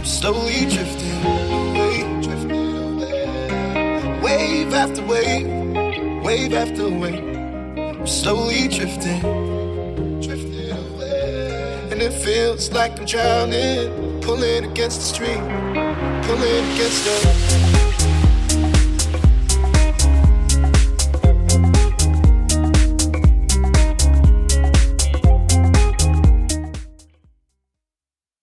slowly drifting away, wave after wave, wave after wave. I'm slowly drifting away, and it feels like I'm drowning, pulling against the stream, pulling against the